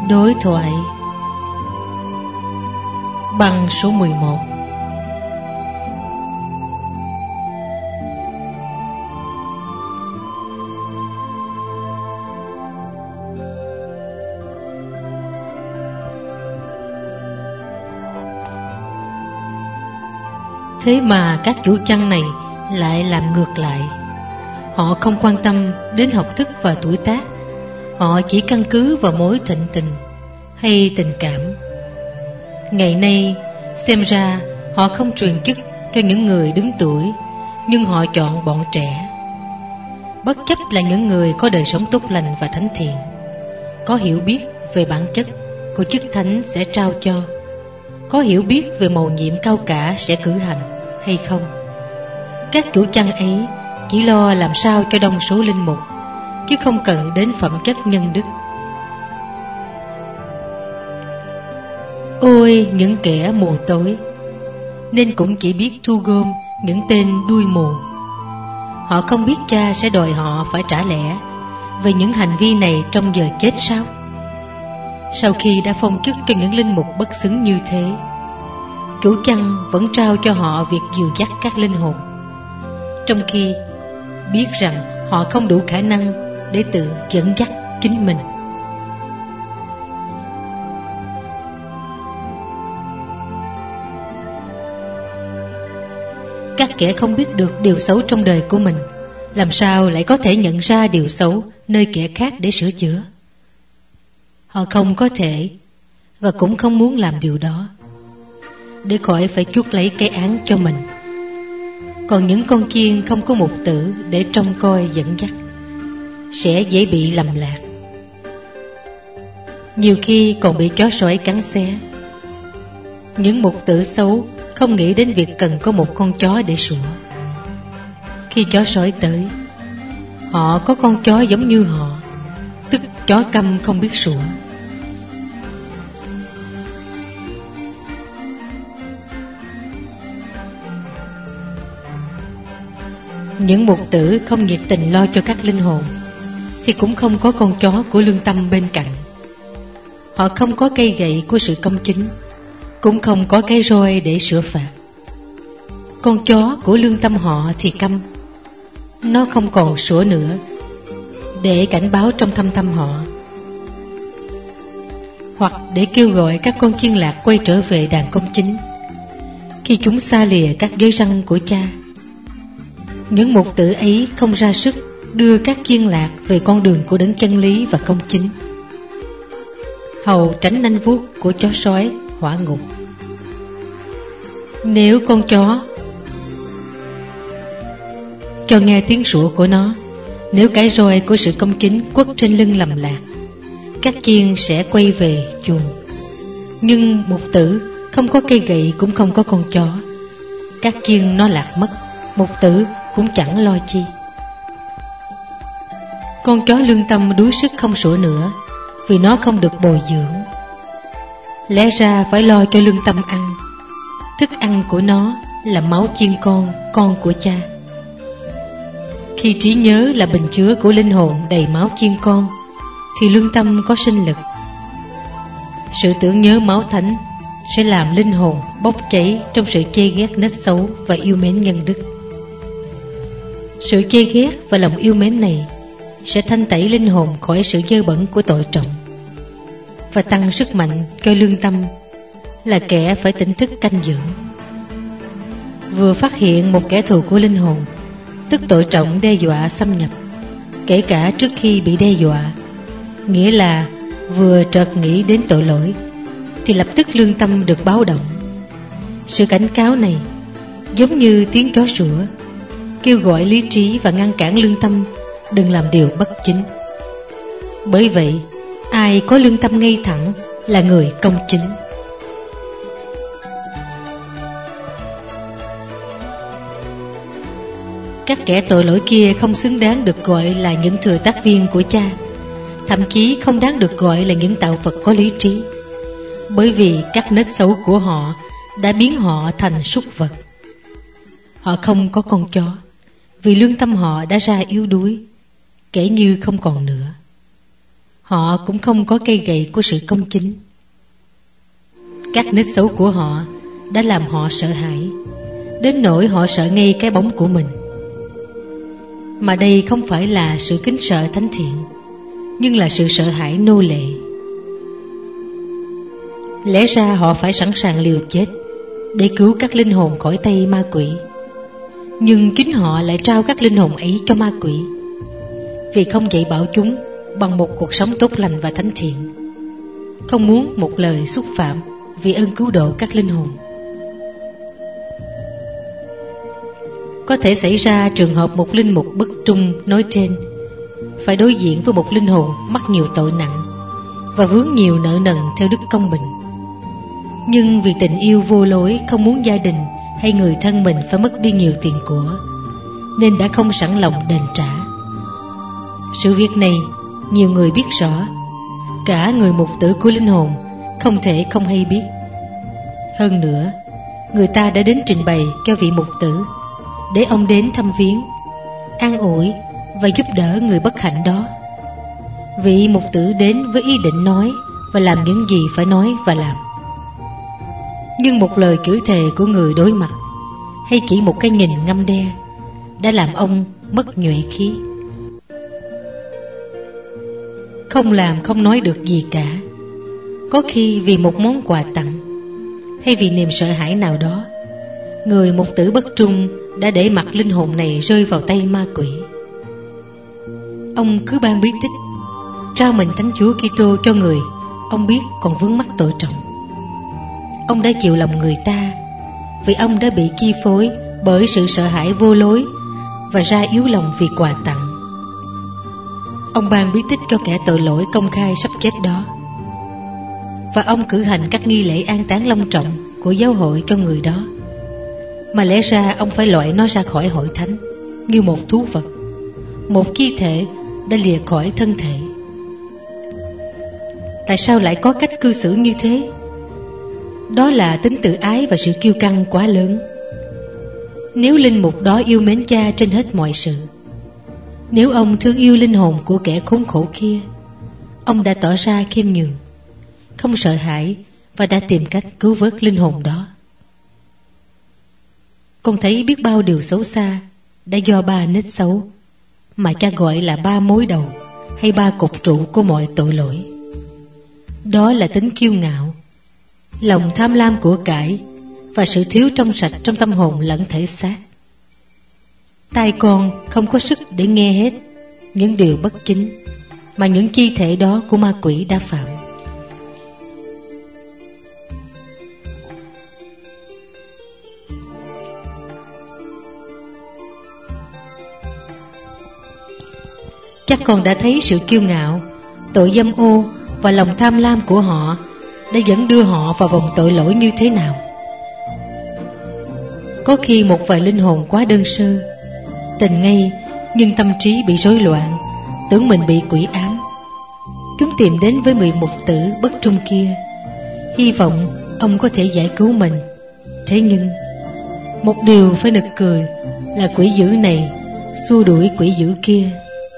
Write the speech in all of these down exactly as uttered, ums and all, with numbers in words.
Đối thoại băng số mười một. Thế mà các chủ chăn này lại làm ngược lại. Họ không quan tâm đến học thức và tuổi tác. Họ chỉ căn cứ vào mối thịnh tình hay tình cảm. Ngày nay xem ra họ không truyền chức cho những người đứng tuổi, nhưng họ chọn bọn trẻ. Bất chấp là những người có đời sống tốt lành và thánh thiện, có hiểu biết về bản chất của chức thánh sẽ trao cho, có hiểu biết về mầu nhiệm cao cả sẽ cử hành hay không. Các chủ chăn ấy chỉ lo làm sao cho đông số linh mục, chứ không cần đến phẩm chất nhân đức. Ôi những kẻ mù tối, nên cũng chỉ biết thu gom những tên đuôi mù. Họ không biết Cha sẽ đòi họ phải trả lẽ về những hành vi này trong giờ chết sao? Sau khi đã phong chức cho những linh mục bất xứng như thế, chủ chăn vẫn trao cho họ việc dìu dắt các linh hồn, trong khi biết rằng họ không đủ khả năng để tự dẫn dắt chính mình. Các kẻ không biết được điều xấu trong đời của mình, làm sao lại có thể nhận ra điều xấu nơi kẻ khác để sửa chữa? Họ không có thể và cũng không muốn làm điều đó, để khỏi phải chuốc lấy cái án cho mình. Còn những con chiên không có mục tử để trông coi dẫn dắt sẽ dễ bị lầm lạc, nhiều khi còn bị chó sói cắn xé. Những mục tử xấu không nghĩ đến việc cần có một con chó để sủa. Khi chó sói tới, họ có con chó giống như họ, tức chó câm không biết sủa. Những mục tử không nhiệt tình lo cho các linh hồn thì cũng không có con chó của lương tâm bên cạnh. Họ không có cây gậy của sự công chính, cũng không có cái roi để sửa phạt. Con chó của lương tâm họ thì câm, nó không còn sủa nữa để cảnh báo trong thâm tâm họ, hoặc để kêu gọi các con chiên lạc quay trở về đàn công chính khi chúng xa lìa các giới răn của Cha. Những mục tử ấy không ra sức đưa các chiên lạc về con đường của đấng chân lý và công chính, hầu tránh nanh vuốt của chó sói hỏa ngục. Nếu con chó cho nghe tiếng sủa của nó, nếu cái roi của sự công chính quất trên lưng lầm lạc, các chiên sẽ quay về chuồng. Nhưng mục tử không có cây gậy cũng không có con chó, các chiên nó lạc mất, mục tử cũng chẳng lo chi. Con chó lương tâm đuối sức không sủa nữa vì nó không được bồi dưỡng. Lẽ ra phải lo cho lương tâm ăn. Thức ăn của nó là máu chiên con, con của Cha. Khi trí nhớ là bình chứa của linh hồn đầy máu chiên con, thì lương tâm có sinh lực. Sự tưởng nhớ máu thánh sẽ làm linh hồn bốc cháy trong sự chê ghét nết xấu và yêu mến nhân đức. Sự chê ghét và lòng yêu mến này sẽ thanh tẩy linh hồn khỏi sự dơ bẩn của tội trọng, và tăng sức mạnh cho lương tâm là kẻ phải tỉnh thức canh giữ. Vừa phát hiện một kẻ thù của linh hồn, tức tội trọng đe dọa xâm nhập, kể cả trước khi bị đe dọa, nghĩa là vừa chợt nghĩ đến tội lỗi, thì lập tức lương tâm được báo động. Sự cảnh cáo này giống như tiếng chó sủa, kêu gọi lý trí và ngăn cản lương tâm đừng làm điều bất chính. Bởi vậy, ai có lương tâm ngay thẳng là người công chính. Các kẻ tội lỗi kia không xứng đáng được gọi là những thừa tác viên của Cha, thậm chí không đáng được gọi là những tạo vật có lý trí, bởi vì các nết xấu của họ đã biến họ thành súc vật. Họ không có con chó vì lương tâm họ đã ra yếu đuối, kể như không còn nữa. họ cũng không có cây gậy của sự công chính. Các nết xấu của họ đã làm họ sợ hãi, đến nỗi họ sợ ngay cái bóng của mình. Mà đây không phải là sự kính sợ thánh thiện, nhưng là sự sợ hãi nô lệ. Lẽ ra họ phải sẵn sàng liều chết để cứu các linh hồn khỏi tay ma quỷ, nhưng chính họ lại trao các linh hồn ấy cho ma quỷ, vì không dạy bảo chúng bằng một cuộc sống tốt lành và thánh thiện, không muốn một lời xúc phạm vì ơn cứu độ các linh hồn. Có thể xảy ra trường hợp một linh mục bất trung nói trên phải đối diện với một linh hồn mắc nhiều tội nặng và vướng nhiều nợ nần theo đức công bình, nhưng vì tình yêu vô lối không muốn gia đình hay người thân mình phải mất đi nhiều tiền của, nên đã không sẵn lòng đền trả. Sự việc này nhiều người biết rõ, cả người mục tử của linh hồn không thể không hay biết. Hơn nữa, người ta đã đến trình bày cho vị mục tử để ông đến thăm viếng, an ủi và giúp đỡ người bất hạnh đó. Vị mục tử đến với ý định nói và làm những gì phải nói và làm, nhưng một lời chửi thề của người đối mặt hay chỉ một cái nhìn ngăm đe đã làm ông mất nhuệ khí. Không làm không nói được gì cả. Có khi vì một món quà tặng hay vì niềm sợ hãi nào đó, người mục tử bất trung đã để mặc linh hồn này rơi vào tay ma quỷ. Ông cứ ban bí tích, trao mình Thánh Chúa Kitô cho người ông biết còn vướng mắc tội trọng. Ông đã chịu lòng người ta vì ông đã bị chi phối bởi sự sợ hãi vô lối và ra yếu lòng vì quà tặng. Ông ban bí tích cho kẻ tội lỗi công khai sắp chết đó, và ông cử hành các nghi lễ an táng long trọng của giáo hội cho người đó, mà lẽ ra ông phải loại nó ra khỏi hội thánh như một thú vật, một chi thể đã lìa khỏi thân thể. Tại sao lại có cách cư xử như thế? Đó là tính tự ái và sự kiêu căng quá lớn. Nếu linh mục đó yêu mến Cha trên hết mọi sự, nếu ông thương yêu linh hồn của kẻ khốn khổ kia, ông đã tỏ ra khiêm nhường, không sợ hãi và đã tìm cách cứu vớt linh hồn đó. Con thấy biết bao điều xấu xa đã do ba nết xấu mà Cha gọi là ba mối đầu hay ba cột trụ của mọi tội lỗi. Đó là tính kiêu ngạo, lòng tham lam của cải và sự thiếu trong sạch trong tâm hồn lẫn thể xác. Tai con không có sức để nghe hết những điều bất chính mà những chi thể đó của ma quỷ đã phạm. Chắc con đã thấy sự kiêu ngạo, tội dâm ô và lòng tham lam của họ đã dẫn đưa họ vào vòng tội lỗi như thế nào. Có khi một vài linh hồn quá đơn sơ, tình ngây nhưng tâm trí bị rối loạn, tưởng mình bị quỷ ám. Chúng tìm đến với vị mục tử bất trung kia, hy vọng ông có thể giải cứu mình. Thế nhưng một điều phải nực cười là quỷ dữ này xua đuổi quỷ dữ kia.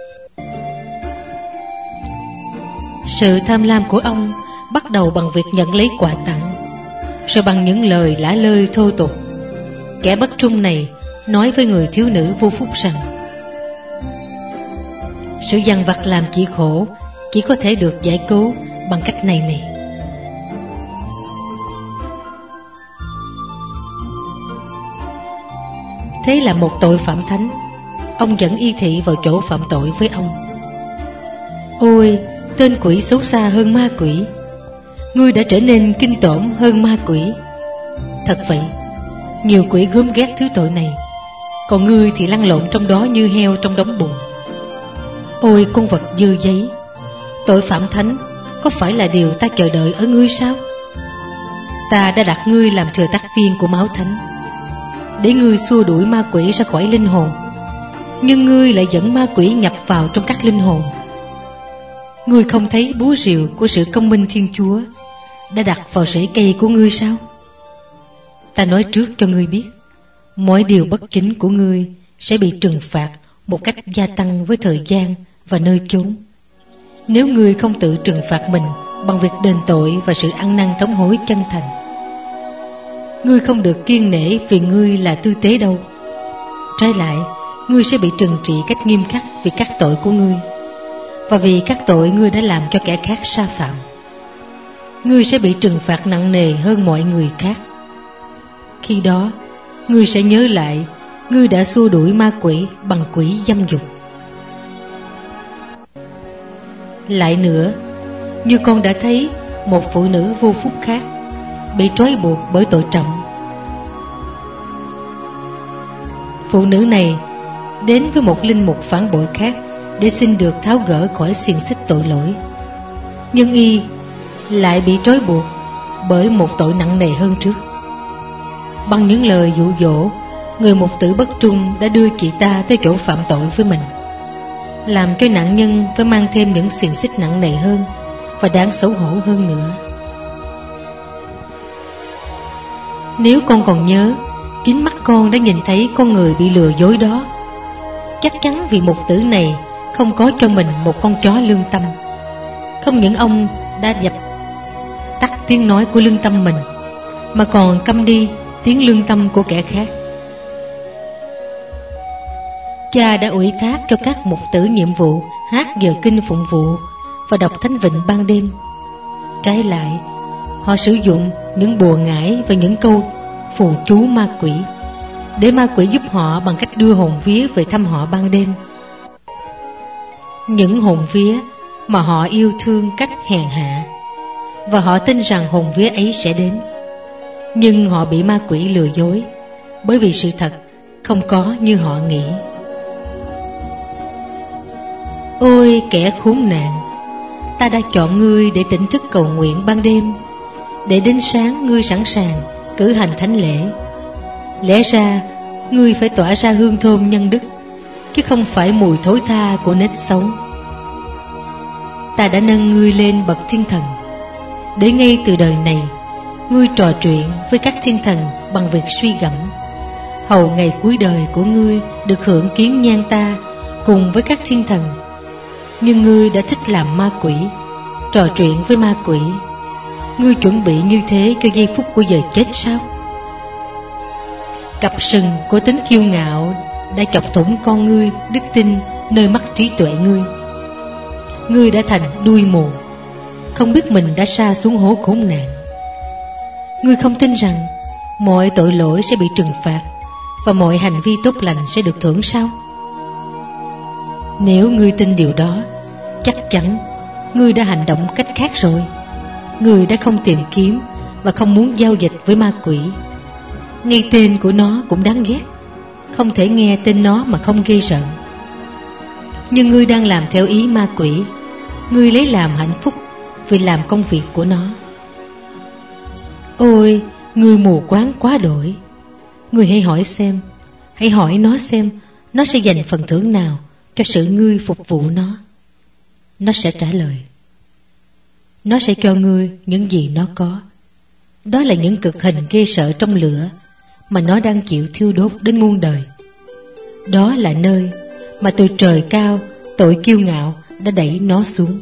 Sự tham lam của ông bắt đầu bằng việc nhận lấy quà tặng, rồi bằng những lời lả lơi thô tục, kẻ bất trung này nói với người thiếu nữ vô phúc rằng sự dằn vặt làm chị khổ chỉ có thể được giải cứu bằng cách này này. Thế là một tội phạm thánh, ông dẫn y thị vào chỗ phạm tội với ông. Ôi, tên quỷ xấu xa hơn ma quỷ, ngươi đã trở nên kinh tởm hơn ma quỷ. Thật vậy, nhiều quỷ gớm ghét thứ tội này, còn ngươi thì lăn lộn trong đó như heo trong đống bùn. Ôi con vật dơ giấy, tội phạm thánh có phải là điều ta chờ đợi ở ngươi sao? Ta đã đặt ngươi làm thừa tác viên của máu thánh, để ngươi xua đuổi ma quỷ ra khỏi linh hồn, nhưng ngươi lại dẫn ma quỷ nhập vào trong các linh hồn. Ngươi không thấy búa rìu của sự công minh Thiên Chúa đã đặt vào rễ cây của ngươi sao? Ta nói trước cho ngươi biết, mọi điều bất chính của ngươi sẽ bị trừng phạt một cách gia tăng với thời gian và nơi chốn. Nếu ngươi không tự trừng phạt mình bằng việc đền tội và sự ăn năn thống hối chân thành, ngươi không được kiêng nể vì ngươi là tư tế đâu. Trái lại, ngươi sẽ bị trừng trị cách nghiêm khắc vì các tội của ngươi, và vì các tội ngươi đã làm cho kẻ khác sa phạm. Ngươi sẽ bị trừng phạt nặng nề hơn mọi người khác. Khi đó, ngươi sẽ nhớ lại ngươi đã xua đuổi ma quỷ bằng quỷ dâm dục. Lại nữa, như con đã thấy một phụ nữ vô phúc khác bị trói buộc bởi tội trọng. Phụ nữ này đến với một linh mục phản bội khác để xin được tháo gỡ khỏi xiềng xích tội lỗi, nhưng y lại bị trói buộc bởi một tội nặng nề hơn trước. Bằng những lời dụ dỗ, người mục tử bất trung đã đưa chị ta tới chỗ phạm tội với mình, làm cho nạn nhân phải mang thêm những xiềng xích nặng nề hơn và đáng xấu hổ hơn nữa. Nếu con còn nhớ, chính mắt con đã nhìn thấy con người bị lừa dối đó, chắc chắn vị mục tử này không có cho mình một con chó lương tâm. Không những ông đã dập tắt tiếng nói của lương tâm mình, mà còn câm đi tiếng lương tâm của kẻ khác. Cha đã ủy thác cho các mục tử nhiệm vụ hát giờ kinh phụng vụ và đọc thánh vịnh ban đêm. Trái lại, họ sử dụng những bùa ngải và những câu phù chú ma quỷ để ma quỷ giúp họ bằng cách đưa hồn vía về thăm họ ban đêm. Những hồn vía mà họ yêu thương cách hèn hạ, và họ tin rằng hồn vía ấy sẽ đến. Nhưng họ bị ma quỷ lừa dối, bởi vì sự thật không có như họ nghĩ. Ôi kẻ khốn nạn, ta đã chọn ngươi để tỉnh thức cầu nguyện ban đêm, để đến sáng ngươi sẵn sàng cử hành thánh lễ. Lẽ ra ngươi phải tỏa ra hương thơm nhân đức, chứ không phải mùi thối tha của nết xấu. Ta đã nâng ngươi lên bậc thiên thần, để ngay từ đời này ngươi trò chuyện với các thiên thần bằng việc suy gẫm, hầu ngày cuối đời của ngươi được hưởng kiến nhan ta cùng với các thiên thần. Nhưng ngươi đã thích làm ma quỷ, trò chuyện với ma quỷ. Ngươi chuẩn bị như thế cho giây phút của giờ chết sao? Cặp sừng của tính kiêu ngạo đã chọc thủng con ngươi đức tin nơi mắt trí tuệ ngươi. Ngươi đã thành đuôi mù, không biết mình đã sa xuống hố khốn nạn. Ngươi không tin rằng mọi tội lỗi sẽ bị trừng phạt và mọi hành vi tốt lành sẽ được thưởng sao? Nếu ngươi tin điều đó, chắc chắn ngươi đã hành động cách khác rồi. Ngươi đã không tìm kiếm và không muốn giao dịch với ma quỷ. Ngay tên của nó cũng đáng ghét, không thể nghe tên nó mà không ghê sợ. Nhưng ngươi đang làm theo ý ma quỷ. Ngươi lấy làm hạnh phúc vì làm công việc của nó. Ôi, ngươi mù quáng quá đổi. Ngươi hãy hỏi xem, hãy hỏi nó xem nó sẽ dành phần thưởng nào cho sự ngươi phục vụ nó. Nó sẽ trả lời. Nó sẽ cho ngươi những gì nó có. Đó là những cực hình ghê sợ trong lửa mà nó đang chịu thiêu đốt đến muôn đời. Đó là nơi mà từ trời cao tội kiêu ngạo đã đẩy nó xuống.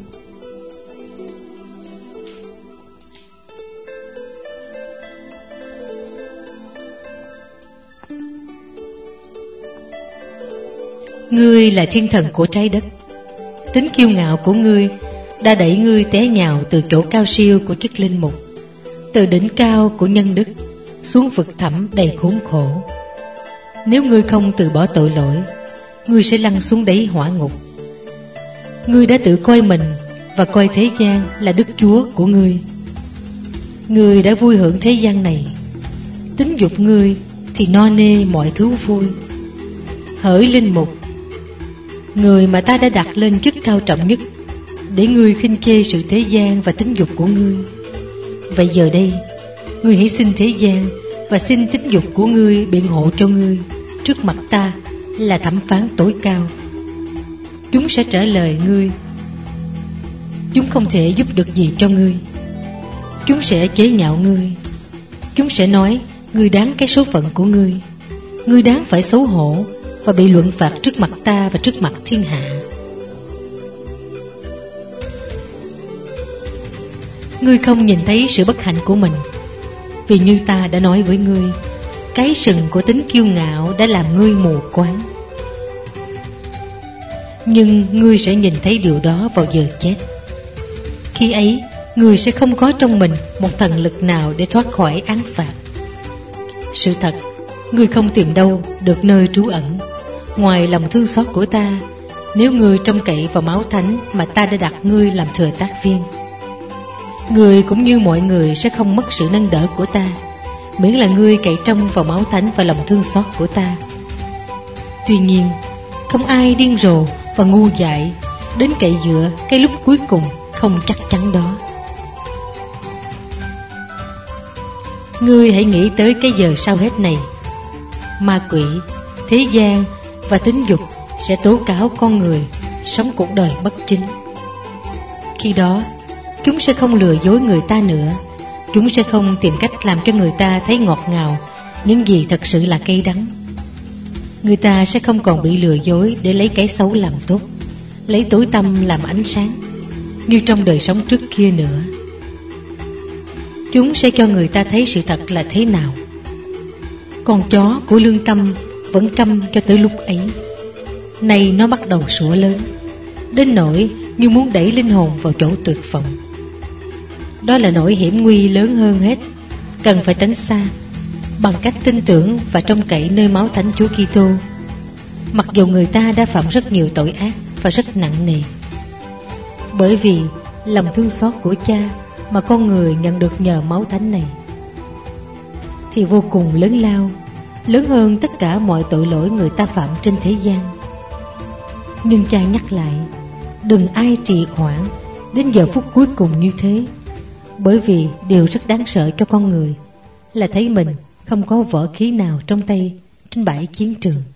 Ngươi là thiên thần của trái đất. Tính kiêu ngạo của ngươi đã đẩy ngươi té nhào từ chỗ cao siêu của chức linh mục, từ đỉnh cao của nhân đức xuống vực thẳm đầy khốn khổ. Nếu ngươi không từ bỏ tội lỗi, ngươi sẽ lăn xuống đáy hỏa ngục. Ngươi đã tự coi mình và coi thế gian là đức chúa của ngươi. Ngươi đã vui hưởng thế gian này. Tính dục ngươi thì no nê mọi thứ vui. Hỡi linh mục, người mà ta đã đặt lên chức cao trọng nhất, để ngươi khinh chê sự thế gian và tính dục của ngươi. Vậy giờ đây, ngươi hãy xin thế gian và xin tính dục của ngươi biện hộ cho ngươi trước mặt ta là thẩm phán tối cao. Chúng sẽ trả lời ngươi. Chúng không thể giúp được gì cho ngươi. Chúng sẽ chế nhạo ngươi. Chúng sẽ nói ngươi đáng cái số phận của ngươi. Ngươi đáng phải xấu hổ và bị luận phạt trước mặt ta và trước mặt thiên hạ. ngươi không nhìn thấy sự bất hạnh của mình, vì như ta đã nói với ngươi, cái sừng của tính kiêu ngạo đã làm ngươi mù quáng. Nhưng ngươi sẽ nhìn thấy điều đó vào giờ chết. Khi ấy, ngươi sẽ không có trong mình một thần lực nào để thoát khỏi án phạt. Sự thật, ngươi không tìm đâu được nơi trú ẩn ngoài lòng thương xót của ta, nếu ngươi trông cậy vào máu thánh mà ta đã đặt ngươi làm thừa tác viên. Ngươi cũng như mọi người sẽ không mất sự nâng đỡ của ta, miễn là ngươi cậy trông vào máu thánh và lòng thương xót của ta. Tuy nhiên, không ai điên rồ và ngu dại đến cậy dựa cái lúc cuối cùng không chắc chắn đó. Ngươi hãy nghĩ tới cái giờ sau hết này. Ma quỷ, thế gian và tính dục sẽ tố cáo con người sống cuộc đời bất chính. Khi đó, chúng sẽ không lừa dối người ta nữa. Chúng sẽ không tìm cách làm cho người ta thấy ngọt ngào những gì thật sự là cay đắng. Người ta sẽ không còn bị lừa dối để lấy cái xấu làm tốt, lấy tối tăm làm ánh sáng, như trong đời sống trước kia nữa. Chúng sẽ cho người ta thấy sự thật là thế nào. Con chó của lương tâm vẫn câm cho tới lúc ấy. Nay nó bắt đầu sủa lớn, đến nỗi như muốn đẩy linh hồn vào chỗ tuyệt vọng. Đó là nỗi hiểm nguy lớn hơn hết, cần phải tránh xa bằng cách tin tưởng và trông cậy nơi máu thánh Chúa Kitô. Mặc dù người ta đã phạm rất nhiều tội ác và rất nặng nề, bởi vì lòng thương xót của Cha mà con người nhận được nhờ máu thánh này thì vô cùng lớn lao, lớn hơn tất cả mọi tội lỗi người ta phạm trên thế gian. Nhưng Cha nhắc lại, đừng ai trì hoãn đến giờ phút cuối cùng như thế, bởi vì điều rất đáng sợ cho con người là thấy mình không có võ khí nào trong tay trên bãi chiến trường.